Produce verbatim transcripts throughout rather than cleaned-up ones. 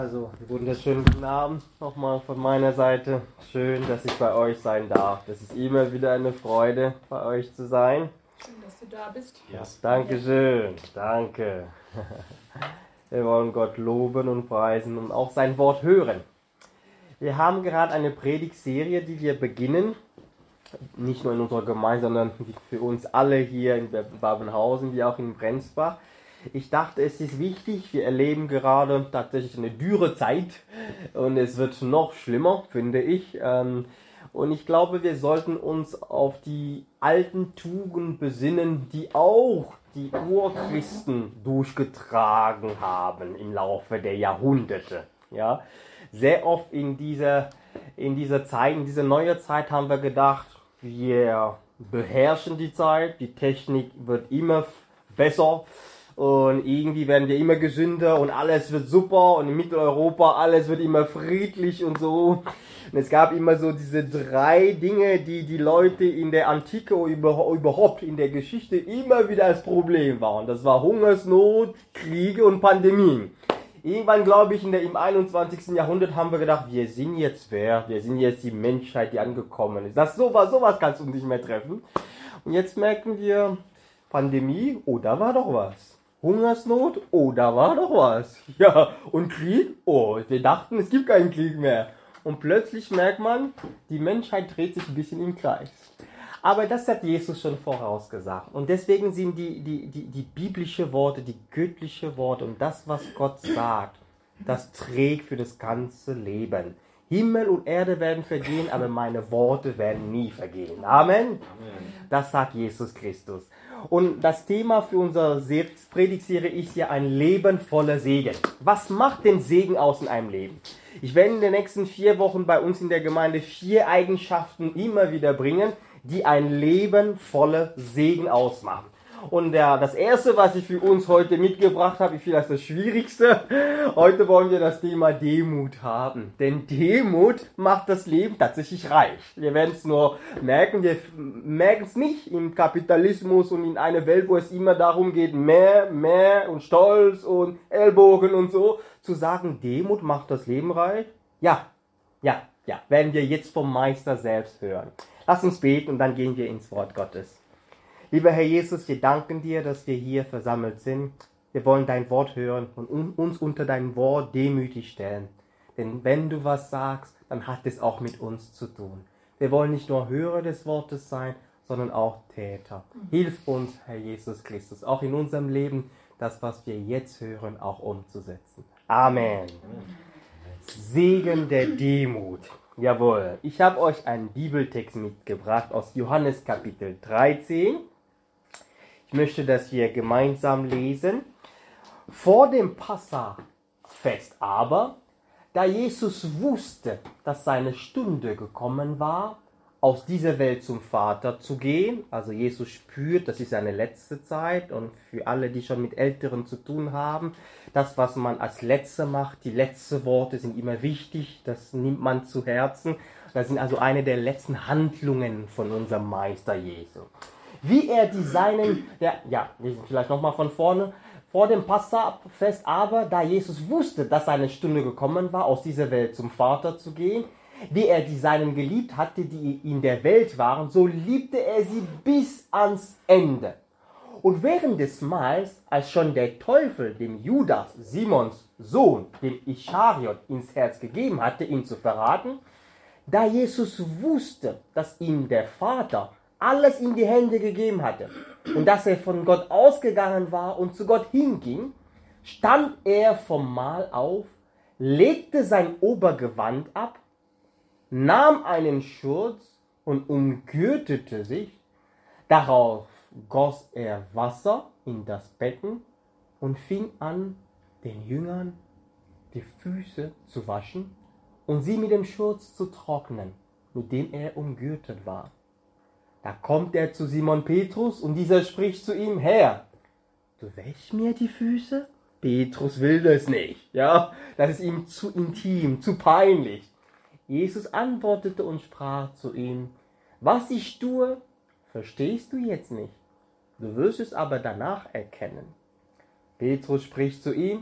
Also, wunderschönen guten Abend nochmal von meiner Seite. Schön, dass ich bei euch sein darf. Das ist immer wieder eine Freude, bei euch zu sein. Schön, dass du da bist. Ja, Dankeschön, danke. Wir wollen Gott loben und preisen und auch sein Wort hören. Wir haben gerade eine Predigtserie, die wir beginnen. Nicht nur in unserer Gemeinde, sondern für uns alle hier in Babenhausen, wie auch in Brenzbach. Ich dachte, es ist wichtig, wir erleben gerade tatsächlich eine Dürrezeit und es wird noch schlimmer, finde ich. Und ich glaube, wir sollten uns auf die alten Tugenden besinnen, die auch die Urchristen durchgetragen haben im Laufe der Jahrhunderte. Ja? Sehr oft in dieser, in dieser Zeit, in dieser neuen Zeit haben wir gedacht, wir beherrschen die Zeit, die Technik wird immer besser. Und irgendwie werden wir immer gesünder und alles wird super und in Mitteleuropa alles wird immer friedlich und so. Und es gab immer so diese drei Dinge, die die Leute in der Antike oder überhaupt in der Geschichte immer wieder als Problem waren. Das war Hungersnot, Kriege und Pandemien. Irgendwann, glaube ich, in der, im einundzwanzigsten Jahrhundert haben wir gedacht, wir sind jetzt wer? Wir sind jetzt die Menschheit, die angekommen ist. Das sowas, sowas kannst du nicht mehr treffen. Und jetzt merken wir, Pandemie, oh, da war doch was. Hungersnot, oh, da war doch was. Ja, und Krieg, oh, wir dachten, es gibt keinen Krieg mehr. Und plötzlich merkt man, die Menschheit dreht sich ein bisschen im Kreis. Aber das hat Jesus schon vorausgesagt. Und deswegen sind die, die, die, die biblische Worte, die göttliche Worte und das, was Gott sagt, das trägt für das ganze Leben. Himmel und Erde werden vergehen, aber meine Worte werden nie vergehen. Amen. Amen. Das sagt Jesus Christus. Und das Thema für unsere Predigtserie ist ja ein Leben voller Segen. Was macht den Segen aus in einem Leben? Ich werde in den nächsten vier Wochen bei uns in der Gemeinde vier Eigenschaften immer wieder bringen, die ein Leben voller Segen ausmachen. Und der, das erste, was ich für uns heute mitgebracht habe, ist vielleicht das Schwierigste. Heute wollen wir das Thema Demut haben. Denn Demut macht das Leben tatsächlich reich. Wir werden es nur merken, wir merken es nicht im Kapitalismus und in einer Welt, wo es immer darum geht, mehr, mehr und Stolz und Ellbogen und so, zu sagen, Demut macht das Leben reich. Ja, ja, ja, werden wir jetzt vom Meister selbst hören. Lass uns beten und dann gehen wir ins Wort Gottes. Lieber Herr Jesus, wir danken dir, dass wir hier versammelt sind. Wir wollen dein Wort hören und uns unter dein Wort demütig stellen. Denn wenn du was sagst, dann hat es auch mit uns zu tun. Wir wollen nicht nur Hörer des Wortes sein, sondern auch Täter. Hilf uns, Herr Jesus Christus, auch in unserem Leben, das, was wir jetzt hören, auch umzusetzen. Amen. Segen der Demut. Jawohl. Ich habe euch einen Bibeltext mitgebracht aus Johannes Kapitel dreizehn. Ich möchte das hier gemeinsam lesen. Vor dem Passafest aber, da Jesus wusste, dass seine Stunde gekommen war, aus dieser Welt zum Vater zu gehen, also Jesus spürt, das ist seine letzte Zeit und für alle, die schon mit Älteren zu tun haben, das, was man als Letzte macht, die letzten Worte sind immer wichtig, das nimmt man zu Herzen. Das sind also eine der letzten Handlungen von unserem Meister Jesus. Wie er die seinen, ja, ja, lesen vielleicht nochmal von vorne, vor dem Passafest aber, da Jesus wusste, dass seine Stunde gekommen war, aus dieser Welt zum Vater zu gehen, wie er die Seinen geliebt hatte, die in der Welt waren, so liebte er sie bis ans Ende. Und während des Mahls, als schon der Teufel dem Judas, Simons Sohn, dem Ischariot, ins Herz gegeben hatte, ihn zu verraten, da Jesus wusste, dass ihm der Vater alles in die Hände gegeben hatte und dass er von Gott ausgegangen war und zu Gott hinging, stand er vom Mahl auf, legte sein Obergewand ab, nahm einen Schurz und umgürtete sich. Darauf goss er Wasser in das Becken und fing an, den Jüngern die Füße zu waschen und sie mit dem Schurz zu trocknen, mit dem er umgürtet war. Da kommt er zu Simon Petrus und dieser spricht zu ihm, Herr, du wäschst mir die Füße? Petrus will das nicht, ja, das ist ihm zu intim, zu peinlich. Jesus antwortete und sprach zu ihm, was ich tue, verstehst du jetzt nicht, du wirst es aber danach erkennen. Petrus spricht zu ihm,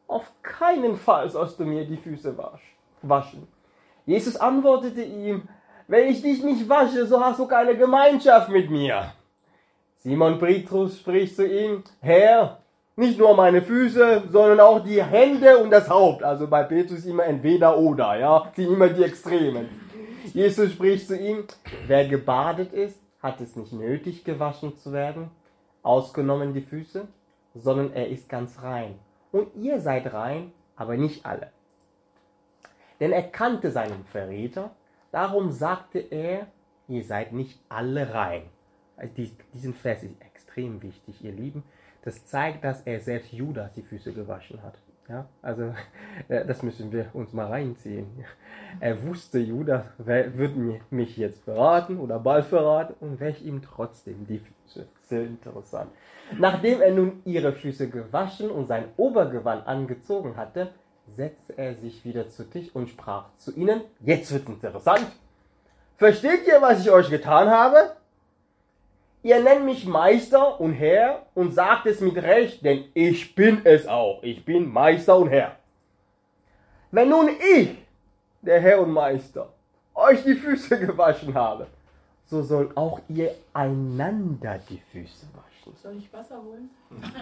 auf keinen Fall sollst du mir die Füße waschen. Jesus antwortete ihm, wenn ich dich nicht wasche, so hast du keine Gemeinschaft mit mir. Simon Petrus spricht zu ihm, Herr, nicht nur meine Füße, sondern auch die Hände und das Haupt. Also bei Petrus immer entweder oder, ja, sind immer die Extremen. Jesus spricht zu ihm, wer gebadet ist, hat es nicht nötig, gewaschen zu werden, ausgenommen die Füße, sondern er ist ganz rein. Und ihr seid rein, aber nicht alle. Denn er kannte seinen Verräter, darum sagte er, ihr seid nicht alle rein. Also diesen Vers ist extrem wichtig, ihr Lieben. Das zeigt, dass er selbst Judas die Füße gewaschen hat. Ja, also das müssen wir uns mal reinziehen. Er wusste, Judas wird mich jetzt verraten oder bald verraten und wäscht ihm trotzdem die Füße. Sehr interessant. Nachdem er nun ihre Füße gewaschen und sein Obergewand angezogen hatte, setzte er sich wieder zu Tisch und sprach zu ihnen, jetzt wird's interessant. Versteht ihr, was ich euch getan habe? Ihr nennt mich Meister und Herr und sagt es mit Recht, denn ich bin es auch. Ich bin Meister und Herr. Wenn nun ich, der Herr und Meister, euch die Füße gewaschen habe, so soll auch ihr einander die Füße waschen. Soll ich Wasser holen?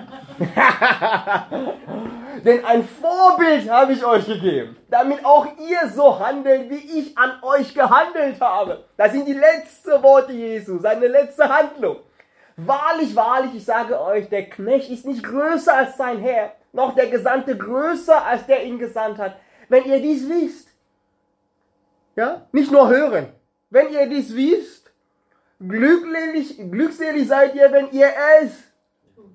Denn ein Vorbild habe ich euch gegeben, damit auch ihr so handelt, wie ich an euch gehandelt habe. Das sind die letzten Worte Jesu, seine letzte Handlung. Wahrlich, wahrlich, ich sage euch, der Knecht ist nicht größer als sein Herr, noch der Gesandte größer als der ihn gesandt hat. Wenn ihr dies wisst, ja, nicht nur hören, wenn ihr dies wisst, Glücklich, glückselig seid ihr, wenn ihr es tut.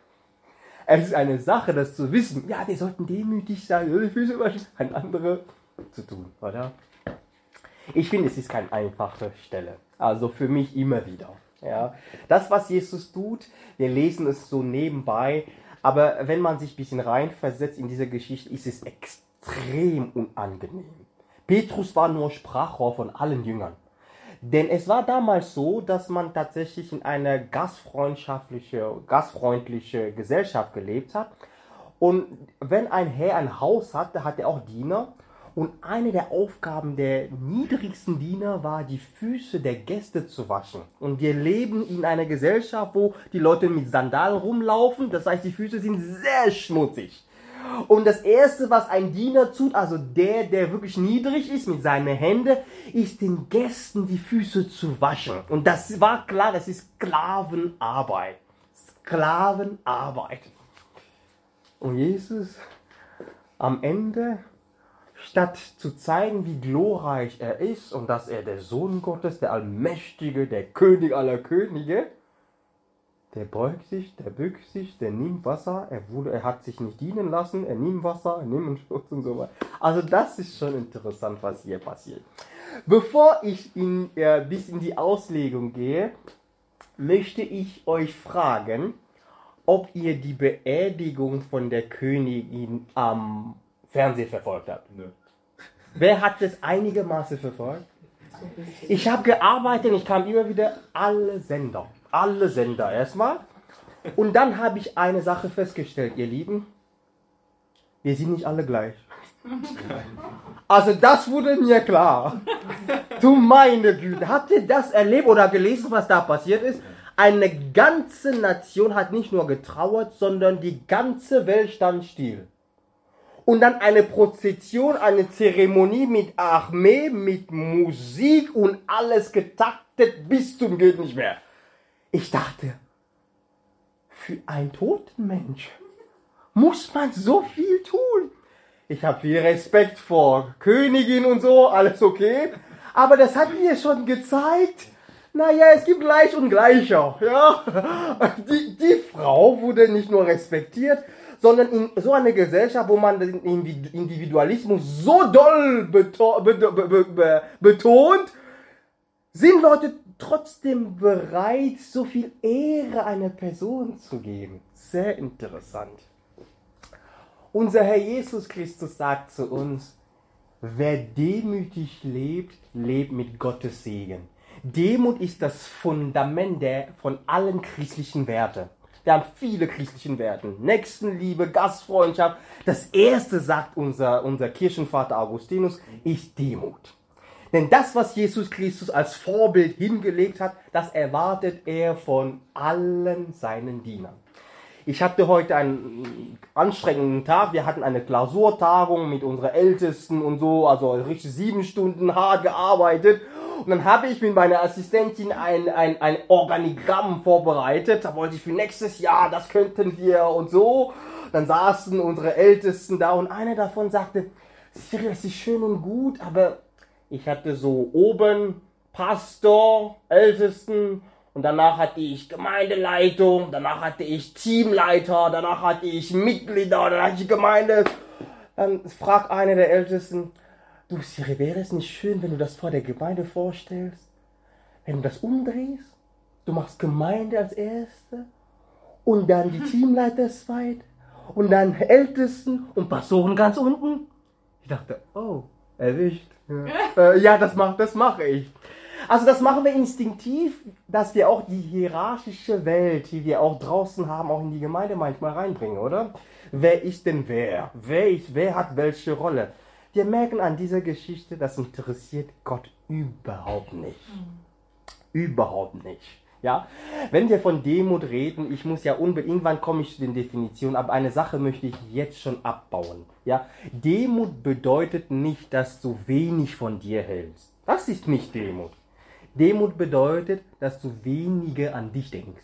Es ist eine Sache, das zu wissen. Ja, wir sollten demütig sein, die Füße waschen, ein andere zu tun, oder? Ich finde, es ist keine einfache Stelle. Also für mich immer wieder. Ja. Das, was Jesus tut, wir lesen es so nebenbei, aber wenn man sich ein bisschen reinversetzt in diese Geschichte, ist es extrem unangenehm. Petrus war nur Sprachrohr von allen Jüngern. Denn es war damals so, dass man tatsächlich in einer gastfreundschaftliche, gastfreundliche Gesellschaft gelebt hat. Und wenn ein Herr ein Haus hatte, hatte er auch Diener. Und eine der Aufgaben der niedrigsten Diener war, die Füße der Gäste zu waschen. Und wir leben in einer Gesellschaft, wo die Leute mit Sandalen rumlaufen. Das heißt, die Füße sind sehr schmutzig. Und das Erste, was ein Diener tut, also der, der wirklich niedrig ist mit seinen Händen, ist den Gästen die Füße zu waschen. Und das war klar, das ist Sklavenarbeit. Sklavenarbeit. Und Jesus am Ende, statt zu zeigen, wie glorreich er ist und dass er der Sohn Gottes, der Allmächtige, der König aller Könige, der beugt sich, der bückt sich, der nimmt Wasser, er, wurde, er hat sich nicht dienen lassen, er nimmt Wasser, er nimmt einen Schutz und so weiter. Also das ist schon interessant, was hier passiert. Bevor ich in, äh, bis in die Auslegung gehe, möchte ich euch fragen, ob ihr die Beerdigung von der Königin am Fernsehen verfolgt habt. Nö. Wer hat das einigermaßen verfolgt? Ich habe gearbeitet und ich kam immer wieder alle Sender. Alle Sender erstmal. Und dann habe ich eine Sache festgestellt, ihr Lieben. Wir sind nicht alle gleich. Also das wurde mir klar. Du meine Güte, habt ihr das erlebt oder gelesen, was da passiert ist? Eine ganze Nation hat nicht nur getrauert, sondern die ganze Welt stand still. Und dann eine Prozession, eine Zeremonie mit Armee, mit Musik und alles getaktet bis zum geht nicht mehr. Ich dachte, für einen toten Mensch muss man so viel tun. Ich habe viel Respekt vor Königin und so, alles okay. Aber das hat mir schon gezeigt, naja, es gibt gleich und gleicher. Ja? Die, die Frau wurde nicht nur respektiert, sondern in so einer Gesellschaft, wo man den Individualismus so doll beto- be- be- be- betont, sind Leute trotzdem bereit, so viel Ehre einer Person zu geben. Sehr interessant. Unser Herr Jesus Christus sagt zu uns, wer demütig lebt, lebt mit Gottes Segen. Demut ist das Fundament der, von allen christlichen Werten. Wir haben viele christliche Werte. Nächstenliebe, Gastfreundschaft. Das erste, sagt unser, unser Kirchenvater Augustinus, ist Demut. Denn das, was Jesus Christus als Vorbild hingelegt hat, das erwartet er von allen seinen Dienern. Ich hatte heute einen anstrengenden Tag. Wir hatten eine Klausurtagung mit unseren Ältesten und so, also richtig sieben Stunden hart gearbeitet. Und dann habe ich mit meiner Assistentin ein, ein, ein Organigramm vorbereitet. Da wollte ich für nächstes Jahr, das könnten wir und so. Dann saßen unsere Ältesten da und einer davon sagte, Cyril, das ist schön und gut, aber ich hatte so oben Pastor, Ältesten, und danach hatte ich Gemeindeleitung, danach hatte ich Teamleiter, danach hatte ich Mitglieder, danach hatte ich Gemeinde. Dann fragt einer der Ältesten, du Cyril, wäre es nicht schön, wenn du das vor der Gemeinde vorstellst? Wenn du das umdrehst, du machst Gemeinde als Erste und dann die Teamleiter zweit und dann Ältesten und Pastoren ganz unten. Ich dachte, oh, erwischt. Ja, äh, ja das mache das mach ich. Also das machen wir instinktiv, dass wir auch die hierarchische Welt, die wir auch draußen haben, auch in die Gemeinde manchmal reinbringen, oder? Wer ist denn wer? Wer, ist, wer hat welche Rolle? Wir merken an dieser Geschichte, das interessiert Gott überhaupt nicht. Mhm. Überhaupt nicht. Ja? Wenn wir von Demut reden, ich muss ja unbedingt, irgendwann komme ich zu den Definitionen, aber eine Sache möchte ich jetzt schon abbauen. Ja? Demut bedeutet nicht, dass du wenig von dir hältst. Das ist nicht Demut. Demut bedeutet, dass du weniger an dich denkst.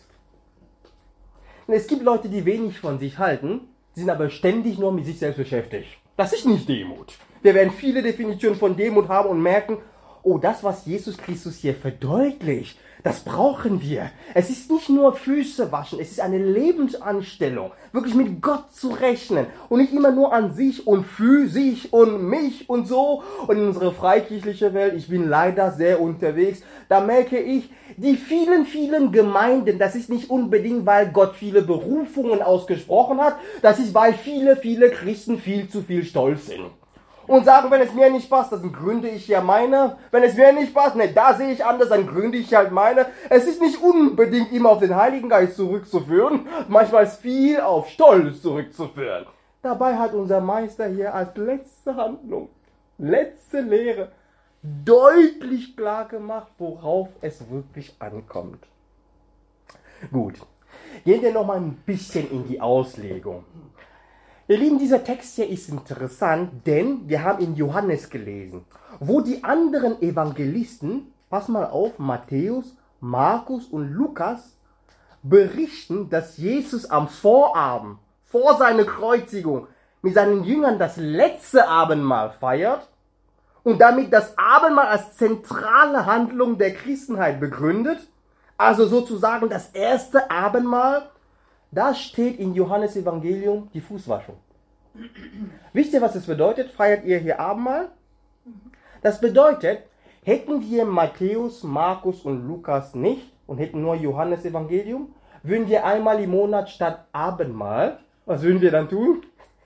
Und es gibt Leute, die wenig von sich halten, sind aber ständig nur mit sich selbst beschäftigt. Das ist nicht Demut. Wir werden viele Definitionen von Demut haben und merken, oh, das, was Jesus Christus hier verdeutlicht, das brauchen wir. Es ist nicht nur Füße waschen, es ist eine Lebensanstellung, wirklich mit Gott zu rechnen und nicht immer nur an sich und für sich und mich und so. Und in unserer freikirchlichen Welt, ich bin leider sehr unterwegs, da merke ich, die vielen, vielen Gemeinden, das ist nicht unbedingt, weil Gott viele Berufungen ausgesprochen hat, das ist, weil viele, viele Christen viel zu viel stolz sind. Und sagen, wenn es mir nicht passt, dann gründe ich ja meine. Wenn es mir nicht passt, ne, da sehe ich anders, dann gründe ich halt meine. Es ist nicht unbedingt immer auf den Heiligen Geist zurückzuführen. Manchmal ist viel auf Stolz zurückzuführen. Dabei hat unser Meister hier als letzte Handlung, letzte Lehre, deutlich klar gemacht, worauf es wirklich ankommt. Gut, gehen wir noch mal ein bisschen in die Auslegung. Ihr Lieben, dieser Text hier ist interessant, denn wir haben in Johannes gelesen, wo die anderen Evangelisten, pass mal auf, Matthäus, Markus und Lukas, berichten, dass Jesus am Vorabend, vor seiner Kreuzigung, mit seinen Jüngern das letzte Abendmahl feiert und damit das Abendmahl als zentrale Handlung der Christenheit begründet, also sozusagen das erste Abendmahl. Da steht in Johannes Evangelium die Fußwaschung. Wisst ihr, was das bedeutet? Feiert ihr hier Abendmahl? Das bedeutet, hätten wir Matthäus, Markus und Lukas nicht und hätten nur Johannes Evangelium, würden wir einmal im Monat statt Abendmahl, was würden wir dann tun?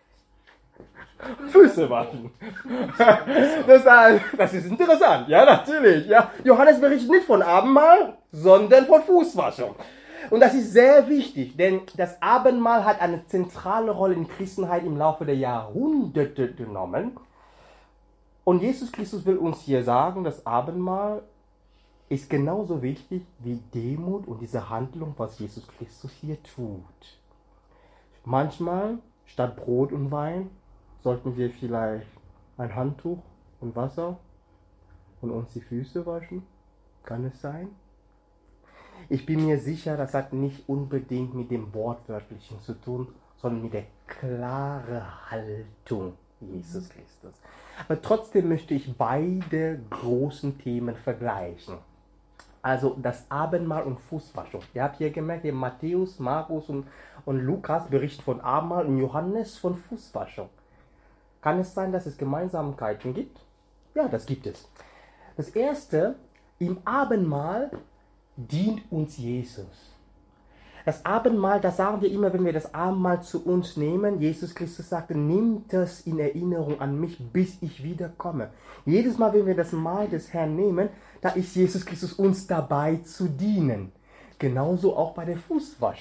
Füße waschen. Das, das ist interessant, ja, natürlich. Ja. Johannes berichtet nicht von Abendmahl, sondern von Fußwaschung. Und das ist sehr wichtig, denn das Abendmahl hat eine zentrale Rolle in Christenheit im Laufe der Jahrhunderte genommen. Und Jesus Christus will uns hier sagen, das Abendmahl ist genauso wichtig wie Demut und diese Handlung, was Jesus Christus hier tut. Manchmal, statt Brot und Wein, sollten wir vielleicht ein Handtuch und Wasser und uns die Füße waschen. Kann es sein? Ich bin mir sicher, das hat nicht unbedingt mit dem Wortwörtlichen zu tun, sondern mit der klaren Haltung Jesus Christus. Aber trotzdem möchte ich beide großen Themen vergleichen. Also das Abendmahl und Fußwaschung. Ihr habt hier gemerkt, hier Matthäus, Markus und, und Lukas berichten von Abendmahl und Johannes von Fußwaschung. Kann es sein, dass es Gemeinsamkeiten gibt? Ja, das gibt es. Das erste, im Abendmahl dient uns Jesus. Das Abendmahl, das sagen wir immer, wenn wir das Abendmahl zu uns nehmen. Jesus Christus sagte, nehmt das in Erinnerung an mich, bis ich wiederkomme. Jedes Mal, wenn wir das Mahl des Herrn nehmen, da ist Jesus Christus uns dabei zu dienen. Genauso auch bei der Fußwaschung.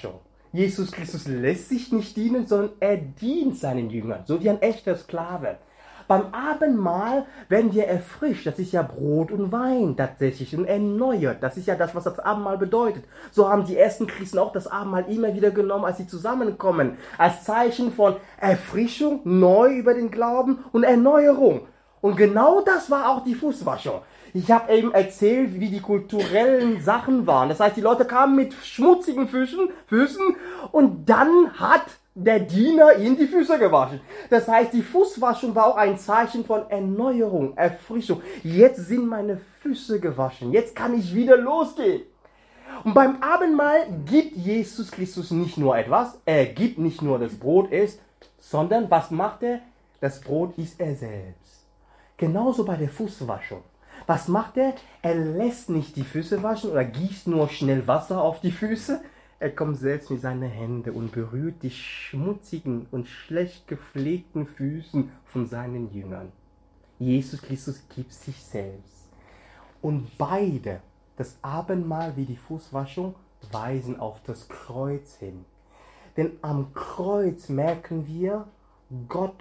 Jesus Christus lässt sich nicht dienen, sondern er dient seinen Jüngern, so wie ein echter Sklave. Beim Abendmahl werden wir erfrischt. Das ist ja Brot und Wein tatsächlich und erneuert. Das ist ja das, was das Abendmahl bedeutet. So haben die ersten Christen auch das Abendmahl immer wieder genommen, als sie zusammenkommen. Als Zeichen von Erfrischung, neu über den Glauben und Erneuerung. Und genau das war auch die Fußwaschung. Ich habe eben erzählt, wie die kulturellen Sachen waren. Das heißt, die Leute kamen mit schmutzigen Füßen, Füßen und dann hat der Diener ihnen die Füße gewaschen. Das heißt, die Fußwaschung war auch ein Zeichen von Erneuerung, Erfrischung. Jetzt sind meine Füße gewaschen. Jetzt kann ich wieder losgehen. Und beim Abendmahl gibt Jesus Christus nicht nur etwas. Er gibt nicht nur das Brot ist, sondern was macht er? Das Brot ist er selbst. Genauso bei der Fußwaschung. Was macht er? Er lässt nicht die Füße waschen oder gießt nur schnell Wasser auf die Füße. Er kommt selbst mit seinen Händen und berührt die schmutzigen und schlecht gepflegten Füßen von seinen Jüngern. Jesus Christus gibt sich selbst. Und beide, das Abendmahl wie die Fußwaschung, weisen auf das Kreuz hin. Denn am Kreuz merken wir, Gott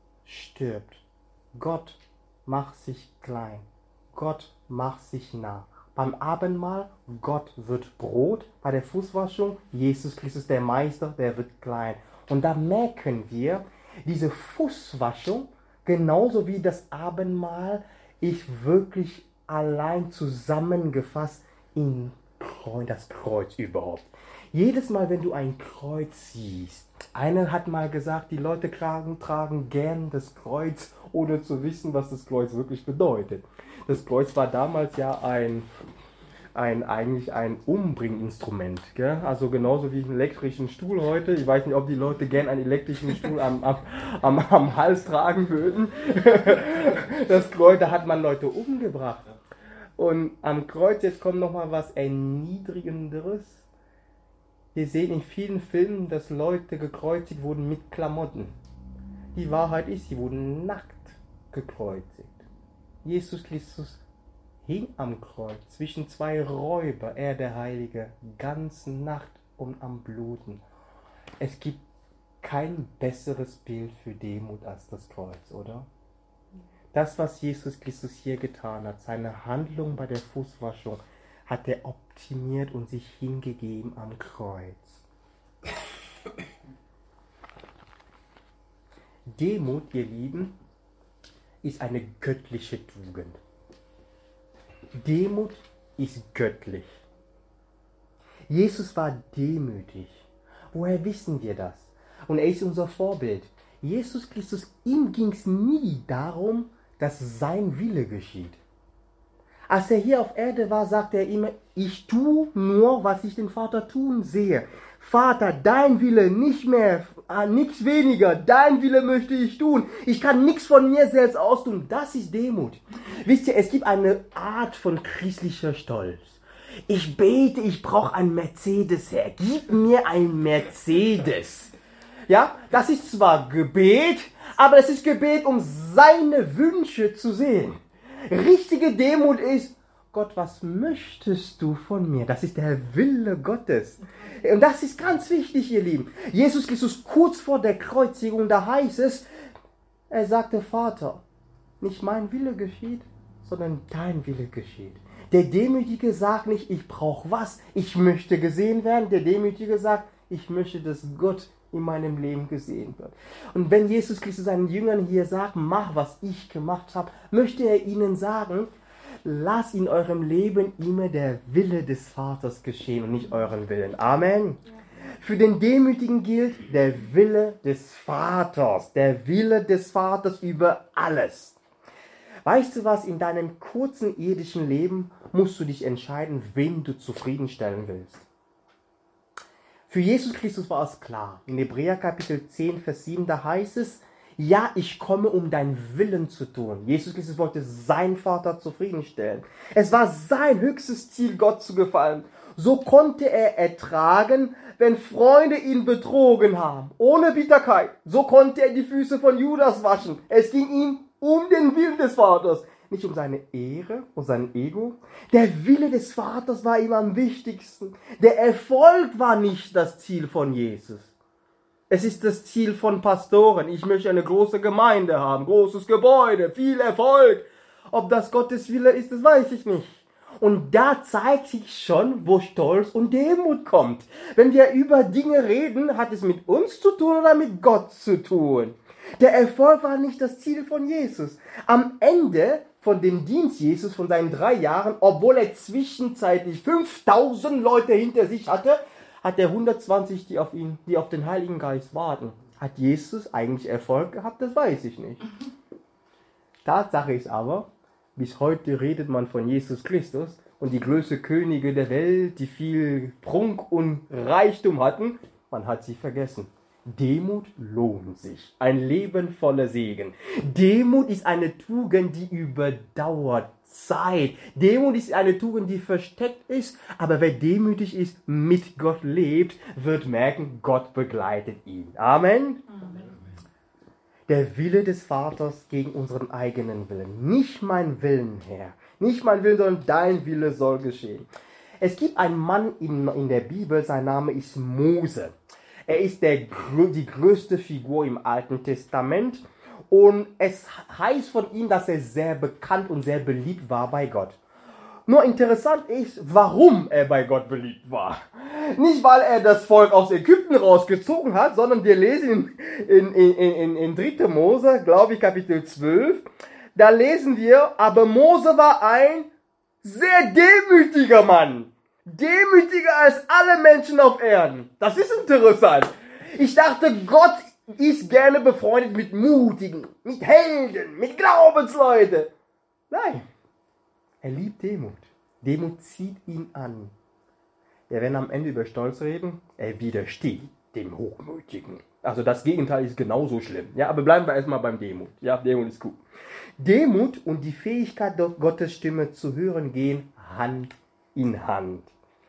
stirbt. Gott macht sich klein. Gott macht sich nah. Beim Abendmahl, Gott wird Brot. Bei der Fußwaschung, Jesus Christus, der Meister, der wird klein. Und da merken wir, diese Fußwaschung, genauso wie das Abendmahl, ist wirklich allein zusammengefasst in das Kreuz überhaupt. Jedes Mal, wenn du ein Kreuz siehst, einer hat mal gesagt, die Leute tragen, tragen gern das Kreuz, ohne zu wissen, was das Kreuz wirklich bedeutet. Das Kreuz war damals ja ein, ein eigentlich ein Umbringinstrument. Gell? Also genauso wie einen elektrischen Stuhl heute. Ich weiß nicht, ob die Leute gern einen elektrischen Stuhl am, am, am, am Hals tragen würden. Das Kreuz, da hat man Leute umgebracht. Und am Kreuz, jetzt kommt nochmal was Erniedrigenderes. Wir sehen in vielen Filmen, dass Leute gekreuzigt wurden mit Klamotten. Die Wahrheit ist, sie wurden nackt gekreuzigt. Jesus Christus hing am Kreuz zwischen zwei Räuber, er der Heilige, ganz nackt und am Bluten. Es gibt kein besseres Bild für Demut als das Kreuz, oder? Das, was Jesus Christus hier getan hat, seine Handlung bei der Fußwaschung, hat er optimiert und sich hingegeben am Kreuz. Demut, ihr Lieben, ist eine göttliche Tugend. Demut ist göttlich. Jesus war demütig. Woher wissen wir das? Und er ist unser Vorbild. Jesus Christus, ihm ging es nie darum, dass sein Wille geschieht. Als er hier auf Erde war, sagte er immer, ich tue nur, was ich den Vater tun sehe. Vater, dein Wille, nicht mehr, nichts weniger, dein Wille möchte ich tun. Ich kann nichts von mir selbst austun. Das ist Demut. Wisst ihr, es gibt eine Art von christlicher Stolz. Ich bete, ich brauche ein Mercedes, Herr. Gib mir ein Mercedes. Ja, das ist zwar Gebet, aber es ist Gebet, um seine Wünsche zu sehen. Richtige Demut ist, Gott, was möchtest du von mir? Das ist der Wille Gottes. Und das ist ganz wichtig, ihr Lieben. Jesus Christus, kurz vor der Kreuzigung, da heißt es, er sagte, Vater, nicht mein Wille geschieht, sondern dein Wille geschieht. Der Demütige sagt nicht, ich brauche was, ich möchte gesehen werden. Der Demütige sagt, ich möchte, dass Gott in meinem Leben gesehen wird. Und wenn Jesus Christus seinen Jüngern hier sagt, mach, was ich gemacht habe, möchte er ihnen sagen, lasst in eurem Leben immer der Wille des Vaters geschehen und nicht euren Willen. Amen. Ja. Für den Demütigen gilt der Wille des Vaters, der Wille des Vaters über alles. Weißt du was, in deinem kurzen irdischen Leben musst du dich entscheiden, wen du zufriedenstellen willst. Für Jesus Christus war es klar. In Hebräer Kapitel zehn, Vers sieben, da heißt es, ja, ich komme, um deinen Willen zu tun. Jesus Christus wollte seinen Vater zufriedenstellen. Es war sein höchstes Ziel, Gott zu gefallen. So konnte er ertragen, wenn Freunde ihn betrogen haben, ohne Bitterkeit. So konnte er die Füße von Judas waschen. Es ging ihm um den Willen des Vaters. nicht um seine Ehre und sein Ego. Der Wille des Vaters war ihm am wichtigsten. Der Erfolg war nicht das Ziel von Jesus. Es ist das Ziel von Pastoren. Ich möchte eine große Gemeinde haben, großes Gebäude, viel Erfolg. Ob das Gottes Wille ist, das weiß ich nicht. Und da zeigt sich schon, wo Stolz und Demut kommt. Wenn wir über Dinge reden, hat es mit uns zu tun oder mit Gott zu tun. Der Erfolg war nicht das Ziel von Jesus. Am Ende von dem Dienst Jesus, von seinen drei Jahren, obwohl er zwischenzeitlich fünftausend Leute hinter sich hatte, hat er hundertzwanzig, die auf ihn, die auf den Heiligen Geist warten. Hat Jesus eigentlich Erfolg gehabt? Das weiß ich nicht. Tatsache ist aber, bis heute redet man von Jesus Christus und die größten Könige der Welt, die viel Prunk und Reichtum hatten, man hat sie vergessen. Demut lohnt sich. Ein Leben voller Segen. Demut ist eine Tugend, die überdauert Zeit. Demut ist eine Tugend, die versteckt ist, aber wer demütig ist, mit Gott lebt, wird merken, Gott begleitet ihn. Amen. Amen. Der Wille des Vaters gegen unseren eigenen Willen. Nicht mein Willen, Herr. Nicht mein Willen, sondern dein Wille soll geschehen. Es gibt einen Mann in, in der Bibel, sein Name ist Mose. Er ist der, die größte Figur im Alten Testament und es heißt von ihm, dass er sehr bekannt und sehr beliebt war bei Gott. Nur interessant ist, warum er bei Gott beliebt war. Nicht, weil er das Volk aus Ägypten rausgezogen hat, sondern wir lesen in, in, in, in, in dritter Mose, glaube ich, Kapitel zwölf, da lesen wir, aber Mose war ein sehr demütiger Mann. Demütiger als alle Menschen auf Erden. Das ist interessant. Ich dachte, Gott ist gerne befreundet mit Mutigen, mit Helden, mit Glaubensleuten. Nein, er liebt Demut. Demut zieht ihn an. Wir werden am Ende über Stolz reden. Er widersteht dem Hochmütigen. Also das Gegenteil ist genauso schlimm. Ja, aber bleiben wir erstmal beim Demut. Ja, Demut ist gut. Demut und die Fähigkeit, Gottes Stimme zu hören, gehen Hand in Hand.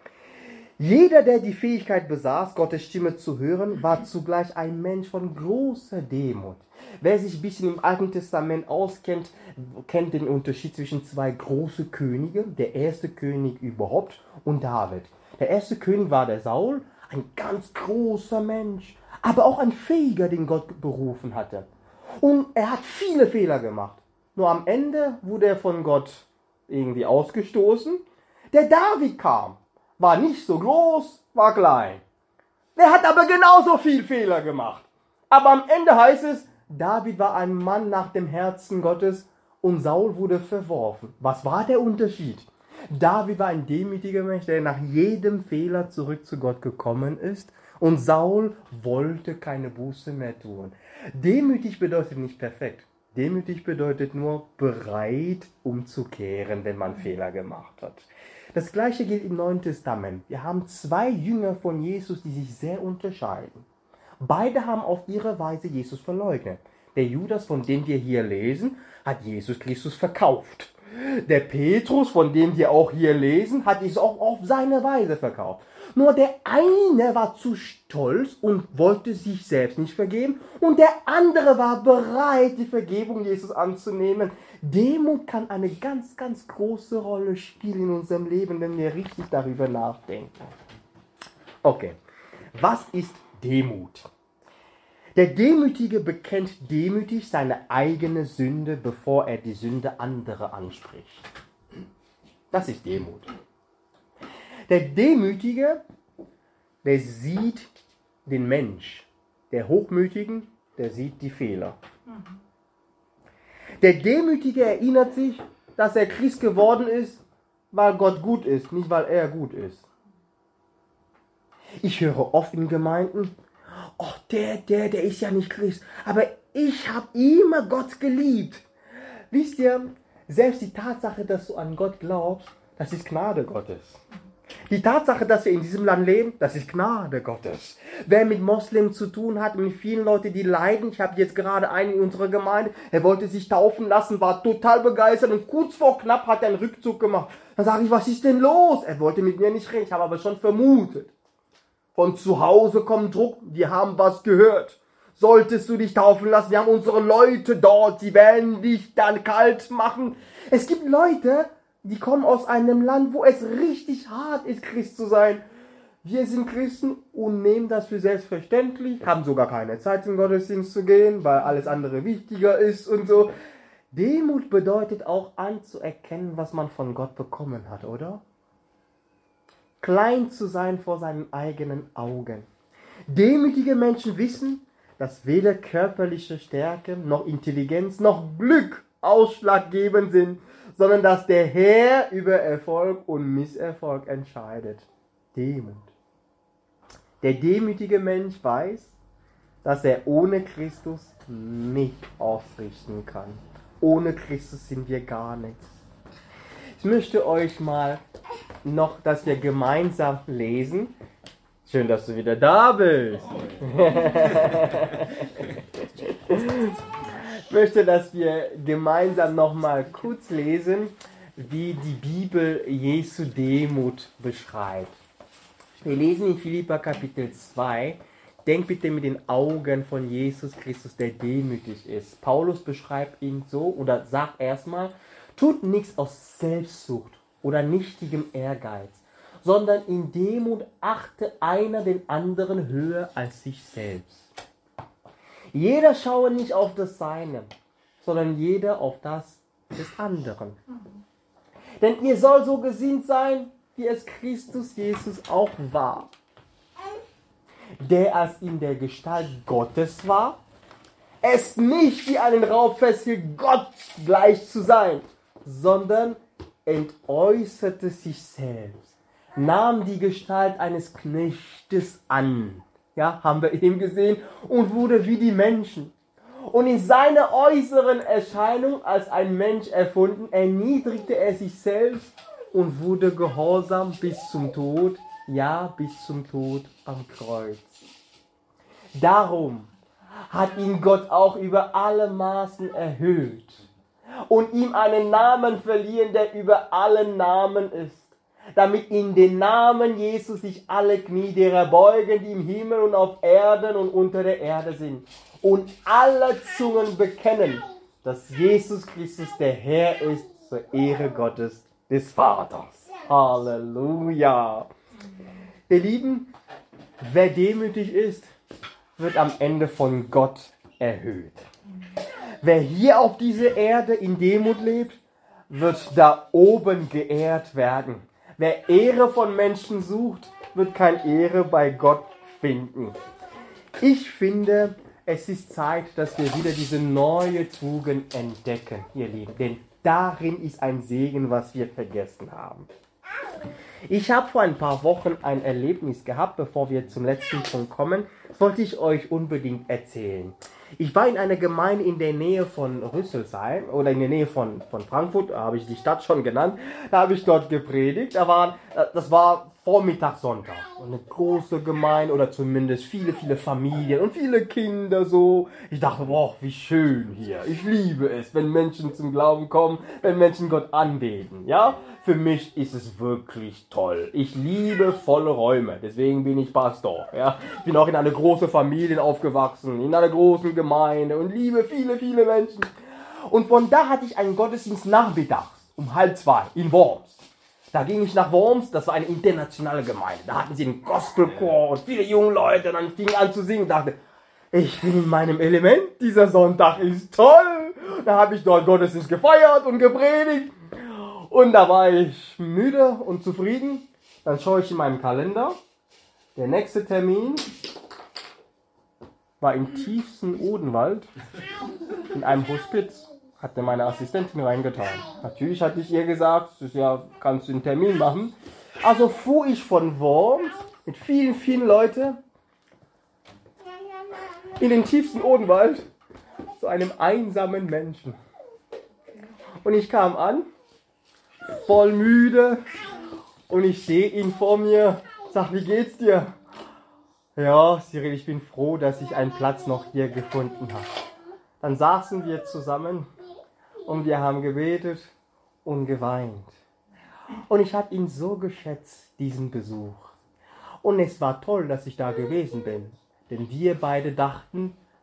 Jeder, der die Fähigkeit besaß, Gottes Stimme zu hören, war zugleich ein Mensch von großer Demut. Wer sich ein bisschen im Alten Testament auskennt, kennt den Unterschied zwischen zwei großen Königen, der erste König überhaupt und David. Der erste König war der Saul, ein ganz großer Mensch, aber auch ein Fähiger, den Gott berufen hatte. Und er hat viele Fehler gemacht. Nur am Ende wurde er von Gott irgendwie ausgestoßen. Der David kam. War nicht so groß, war klein. Der hat aber genauso viel Fehler gemacht. Aber am Ende heißt es, David war ein Mann nach dem Herzen Gottes und Saul wurde verworfen. Was war der Unterschied? David war ein demütiger Mensch, der nach jedem Fehler zurück zu Gott gekommen ist und Saul wollte keine Buße mehr tun. Demütig bedeutet nicht perfekt. Demütig bedeutet nur bereit umzukehren, wenn man Fehler gemacht hat. Das gleiche gilt im Neuen Testament. Wir haben zwei Jünger von Jesus, die sich sehr unterscheiden. Beide haben auf ihre Weise Jesus verleugnet. Der Judas, von dem wir hier lesen, hat Jesus Christus verkauft. Der Petrus, von dem wir auch hier lesen, hat Jesus auch auf seine Weise verkauft. Nur der eine war zu stolz und wollte sich selbst nicht vergeben und der andere war bereit, die Vergebung Jesus anzunehmen. Demut kann eine ganz, ganz große Rolle spielen in unserem Leben, wenn wir richtig darüber nachdenken. Okay, was ist Demut? Der Demütige bekennt demütig seine eigene Sünde, bevor er die Sünde anderer anspricht. Das ist Demut. Der Demütige, der sieht den Mensch. Der Hochmütigen, der sieht die Fehler. Der Demütige erinnert sich, dass er Christ geworden ist, weil Gott gut ist, nicht weil er gut ist. Ich höre oft in Gemeinden, oh, der, der, der ist ja nicht Christ, aber ich habe immer Gott geliebt. Wisst ihr, selbst die Tatsache, dass du an Gott glaubst, das ist Gnade Gottes. Die Tatsache, dass wir in diesem Land leben, das ist Gnade Gottes. Wer mit Moslems zu tun hat, mit vielen Leuten, die leiden, ich habe jetzt gerade einen in unserer Gemeinde, er wollte sich taufen lassen, war total begeistert und kurz vor knapp hat er einen Rückzug gemacht. Dann sage ich, was ist denn los? Er wollte mit mir nicht reden, ich habe aber schon vermutet. Von zu Hause kommt Druck, die haben was gehört. solltest du dich taufen lassen. Wir haben unsere Leute dort, die werden dich dann kalt machen. Es gibt Leute, die kommen aus einem Land, wo es richtig hart ist, Christ zu sein. Wir sind Christen und nehmen das für selbstverständlich, haben sogar keine Zeit zum Gottesdienst zu gehen, weil alles andere wichtiger ist und so. Demut bedeutet auch anzuerkennen, was man von Gott bekommen hat, oder? Klein zu sein vor seinen eigenen Augen. Demütige Menschen wissen, dass weder körperliche Stärke, noch Intelligenz, noch Glück ausschlaggebend sind, sondern dass der Herr über Erfolg und Misserfolg entscheidet. Demut. Der demütige Mensch weiß, dass er ohne Christus nicht ausrichten kann. Ohne Christus sind wir gar nichts. Ich möchte euch mal noch, dass wir gemeinsam lesen. Schön, dass du wieder da bist. Ich möchte, dass wir gemeinsam noch mal kurz lesen, wie die Bibel Jesu Demut beschreibt. Wir lesen in Philipper Kapitel zwei. Denkt bitte mit den Augen von Jesus Christus, der demütig ist. Paulus beschreibt ihn so oder sagt erstmal, tut nichts aus Selbstsucht oder nichtigem Ehrgeiz, sondern in Demut achte einer den anderen höher als sich selbst. Jeder schaue nicht auf das Seine, sondern jeder auf das des anderen. Denn ihr soll so gesinnt sein, wie es Christus Jesus auch war, der als in der Gestalt Gottes war, es nicht wie einen Raub festhielt, Gott gleich zu sein, sondern entäußerte sich selbst, nahm die Gestalt eines Knechtes an, ja, haben wir eben gesehen, und wurde wie die Menschen. Und in seiner äußeren Erscheinung als ein Mensch erfunden, erniedrigte er sich selbst und wurde gehorsam bis zum Tod, ja, bis zum Tod am Kreuz. Darum hat ihn Gott auch über alle Maßen erhöht und ihm einen Namen verliehen, der über allen Namen ist, damit in den Namen Jesus sich alle Knie derer beugen, die im Himmel und auf Erden und unter der Erde sind, und alle Zungen bekennen, dass Jesus Christus der Herr ist, zur Ehre Gottes des Vaters. Halleluja! Ihr Lieben, wer demütig ist, wird am Ende von Gott erhöht. Wer hier auf dieser Erde in Demut lebt, wird da oben geehrt werden. Wer Ehre von Menschen sucht, wird keine Ehre bei Gott finden. Ich finde, es ist Zeit, dass wir wieder diese neue Tugend entdecken, ihr Lieben. Denn darin ist ein Segen, was wir vergessen haben. Ich habe vor ein paar Wochen ein Erlebnis gehabt, bevor wir zum letzten Punkt kommen. Das wollte ich euch unbedingt erzählen. Ich war in einer Gemeinde in der Nähe von Rüsselsheim oder in der Nähe von, von Frankfurt, da habe ich die Stadt schon genannt. Da habe ich dort gepredigt. Da waren, das war Vormittag, Sonntag. Eine große Gemeinde oder zumindest viele, viele Familien und viele Kinder so. Ich dachte, boah, wie schön hier. Ich liebe es, wenn Menschen zum Glauben kommen, wenn Menschen Gott anbeten. Ja, für mich ist es wirklich toll. Ich liebe volle Räume, deswegen bin ich Pastor. Ja, ich bin auch in einer großen Familie aufgewachsen, in einer großen Gemeinde und liebe viele, viele Menschen. Und von da hatte ich einen Gottesdienst nachmittags um halb zwei in Worms. Da ging ich nach Worms, das war eine internationale Gemeinde. Da hatten sie einen Gospelchor und viele junge Leute. Und dann fing ich an zu singen und dachte, ich bin in meinem Element, dieser Sonntag ist toll. Da habe ich dort Gottesdienst gefeiert und gepredigt. Und da war ich müde und zufrieden. Dann schaue ich in meinem Kalender. Der nächste Termin war im tiefsten Odenwald in einem Hospiz. Hatte meine Assistentin reingetan. Natürlich hatte ich ihr gesagt, das ist ja, kannst du einen Termin machen. Also fuhr ich von Worms mit vielen, vielen Leuten in den tiefsten Odenwald zu einem einsamen Menschen. Und ich kam an, voll müde, und ich sehe ihn vor mir, sag, wie geht's dir? Ja, Cyril, ich bin froh, dass ich einen Platz noch hier gefunden habe. Dann saßen wir zusammen und wir haben gebetet und geweint. Und ich habe ihn so geschätzt, diesen Besuch. Und es war toll, dass ich da gewesen bin. Denn wir beide dachten,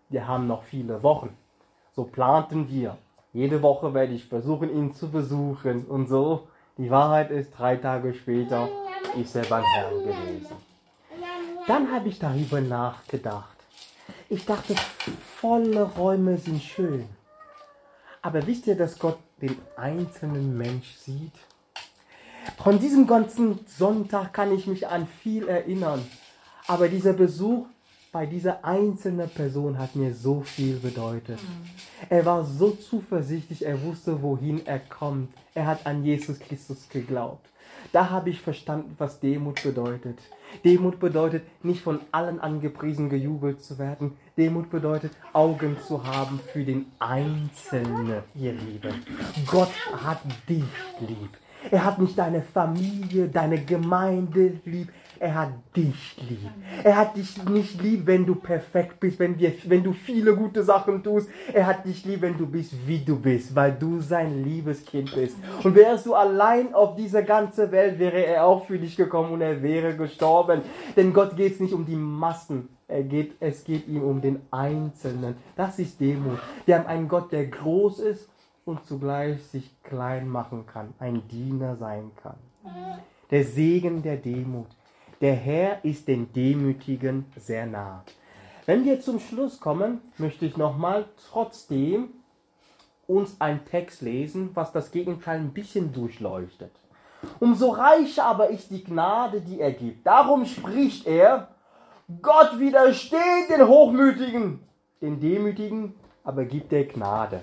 wir haben noch viele Wochen. So planten wir. Jede Woche werde ich versuchen, ihn zu besuchen. Und so, die Wahrheit ist, drei Tage später ist er beim Herrn gewesen. Dann habe ich darüber nachgedacht. Ich dachte, volle Räume sind schön. Aber wisst ihr, dass Gott den einzelnen Mensch sieht? Von diesem ganzen Sonntag kann ich mich an viel erinnern. Aber dieser Besuch bei dieser einzelnen Person hat mir so viel bedeutet. Er war so zuversichtlich, er wusste, wohin er kommt. Er hat an Jesus Christus geglaubt. Da habe ich verstanden, was Demut bedeutet. Demut bedeutet, nicht von allen angepriesen, gejubelt zu werden. Demut bedeutet, Augen zu haben für den Einzelnen, ihr Lieben. Gott hat dich lieb. Er hat nicht deine Familie, deine Gemeinde lieb. Er hat dich lieb. Er hat dich nicht lieb, wenn du perfekt bist, wenn, wir, wenn du viele gute Sachen tust. Er hat dich lieb, wenn du bist, wie du bist, weil du sein liebes Kind bist. Und wärst du allein auf dieser ganzen Welt, wäre er auch für dich gekommen und er wäre gestorben. Denn Gott geht es nicht um die Massen. Er geht, es geht ihm um den Einzelnen. Das ist Demut. Wir haben einen Gott, der groß ist und zugleich sich klein machen kann, ein Diener sein kann. Der Segen der Demut. Der Herr ist den Demütigen sehr nah. Wenn wir zum Schluss kommen, möchte ich nochmal trotzdem uns einen Text lesen, was das Gegenteil ein bisschen durchleuchtet. Umso reicher aber ist die Gnade, die er gibt. Darum spricht er, Gott widersteht den Hochmütigen, den Demütigen, aber gibt er Gnade.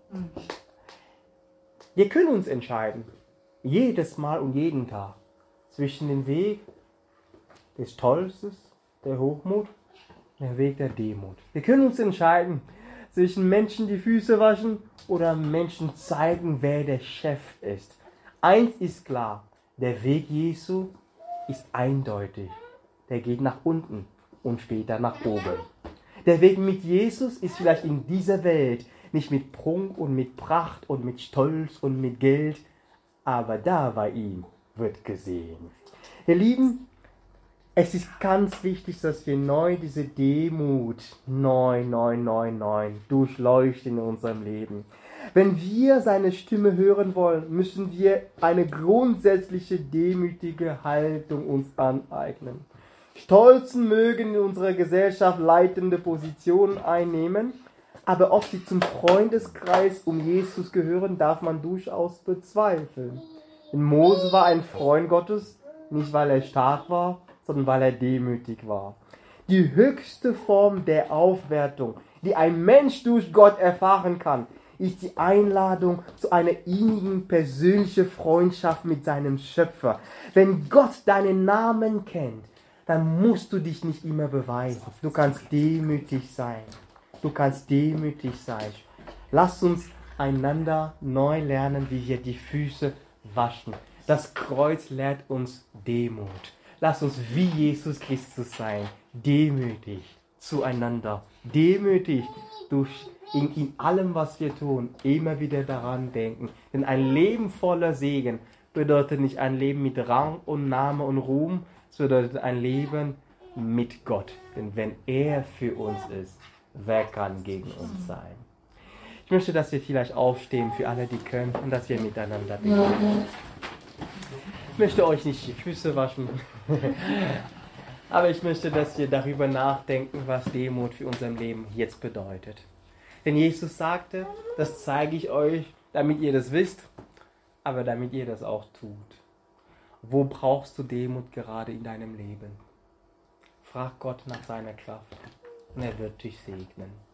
Wir können uns entscheiden, jedes Mal und jeden Tag, zwischen dem Weg des Stolzes, der Hochmut, der Weg der Demut. Wir können uns entscheiden, zwischen Menschen die Füße waschen oder Menschen zeigen, wer der Chef ist. Eins ist klar, der Weg Jesu ist eindeutig. Der geht nach unten und später nach oben. Der Weg mit Jesus ist vielleicht in dieser Welt nicht mit Prunk und mit Pracht und mit Stolz und mit Geld, aber da bei ihm wird gesehen. Ihr Lieben, es ist ganz wichtig, dass wir neu diese Demut neu, neu, neu, neu durchleuchten in unserem Leben. Wenn wir seine Stimme hören wollen, müssen wir eine grundsätzliche demütige Haltung uns aneignen. Stolzen mögen in unserer Gesellschaft leitende Positionen einnehmen, aber ob sie zum Freundeskreis um Jesus gehören, darf man durchaus bezweifeln. Denn Mose war ein Freund Gottes, nicht weil er stark war, sondern weil er demütig war. Die höchste Form der Aufwertung, die ein Mensch durch Gott erfahren kann, ist die Einladung zu einer innigen persönlichen Freundschaft mit seinem Schöpfer. Wenn Gott deinen Namen kennt, dann musst du dich nicht immer beweisen. Du kannst demütig sein. Du kannst demütig sein. Lass uns einander neu lernen, wie wir die Füße waschen. Das Kreuz lehrt uns Demut. Lass uns wie Jesus Christus sein. Demütig zueinander. Demütig durch in, in allem, was wir tun, immer wieder daran denken. Denn ein Leben voller Segen bedeutet nicht ein Leben mit Rang und Name und Ruhm, es bedeutet ein Leben mit Gott. Denn wenn er für uns ist, wer kann gegen uns sein? Ich möchte, dass wir vielleicht aufstehen für alle, die können, und dass wir miteinander beten. Ich möchte euch nicht die Füße waschen, aber ich möchte, dass wir darüber nachdenken, was Demut für unser Leben jetzt bedeutet. Denn Jesus sagte, das zeige ich euch, damit ihr das wisst, aber damit ihr das auch tut. Wo brauchst du Demut gerade in deinem Leben? Frag Gott nach seiner Kraft und er wird dich segnen.